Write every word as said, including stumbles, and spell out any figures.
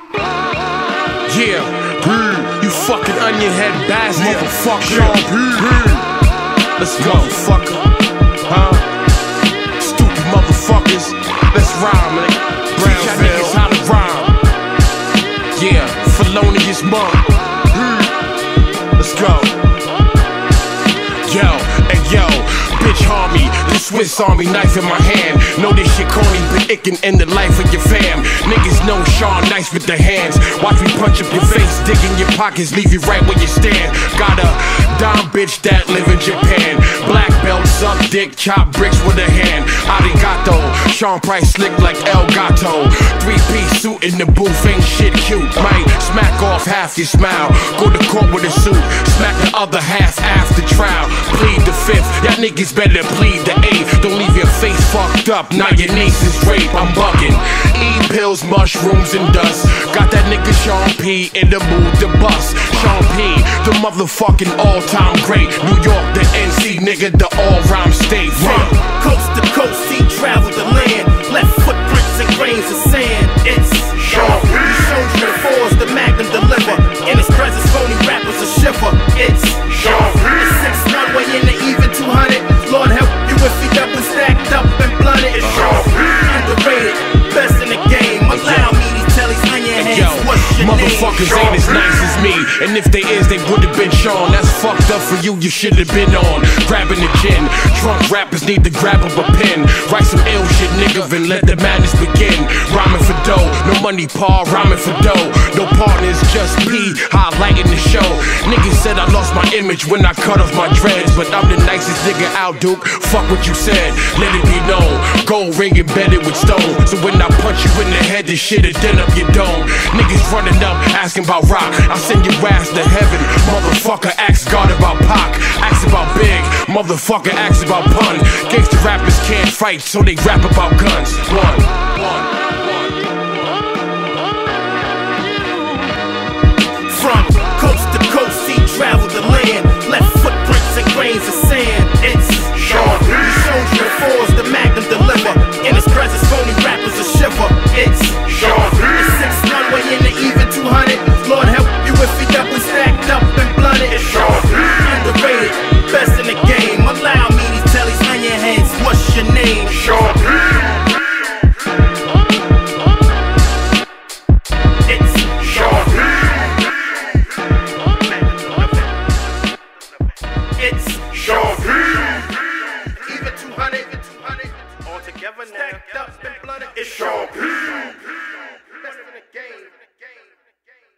Yeah, mm. You fucking onion head bastard, Yeah. motherfucker. Sean P. Mm. Let's go, fucker. Huh? Stupid motherfuckers. Let's rhyme, nigga. Teach y'all niggas how to rhyme. Yeah, felonious monk. Mm. Let's go. Yo, and yo, bitch harm me. The Swiss Army knife in my hand. Know this shit corny, but it can end the life of your fam. Niggas know Sean nice with the hands. Watch me punch up your face, dig in your pockets, leave you right where you stand. Got a dime bitch that live in Japan. Black belt, suck dick, chop bricks with a hand. Arigato, Sean Price slick like El Gato. Three-piece suit in the booth, ain't shit cute. Might smack off half your smile. Go to court with a suit, smack the other half after trial. Plead the fifth, y'all niggas better plead the eighth. Don't leave your face fucked up, now your niece is rape. I'm bugging. Eat pills, mushrooms, and dust. Got that nigga Sean P in the mood to bust. Sean P, the motherfucking all-time great. New York, the N C nigga, the all-rhyme state. From coast to coast, he traveled the land. Left footprints and grains of sand. It's Sean P. He showed you the force, the Magnum deliver. In his presence, phony rappers a shiver. It's Sean P. The six one way in the even two hundred. Lord help you if he double stacked up and blunted. It's Sean P. Underrated, best in the game. Allow me to tell these onion heads, Yo, what's your motherfuckers name? ain't as nice as me. And if they is, they would've been Sean. That's fucked up for you, you should've been on. Grabbing the gin. Drunk rappers need to grab up a pen. Write some ill shit, nigga, and let the madness begin. Rhyming for dough, no money, Paul, rhyming for dough. No partners, just me, highlighting the show. Niggas said I lost my image when I cut off my dreads. But I'm the nicest nigga out, Duke. Fuck what you said, let it be known. Gold ring embedded with stone. So when I punch you in the head, this shit'll dent up your dome. Niggas running up, asking about rock. I send your ass to heaven. Motherfucker, ask God about Pac. Ask about Big. Motherfucker, ask about Pun. Gangsta rappers can't fight, so they rap about guns. One, one. From coast to coast, he traveled the land. Left footprints and grains of sand. It's Sean P. He showed you the force, the Magnum deliver. In his presence, phony rappers a shiver. It's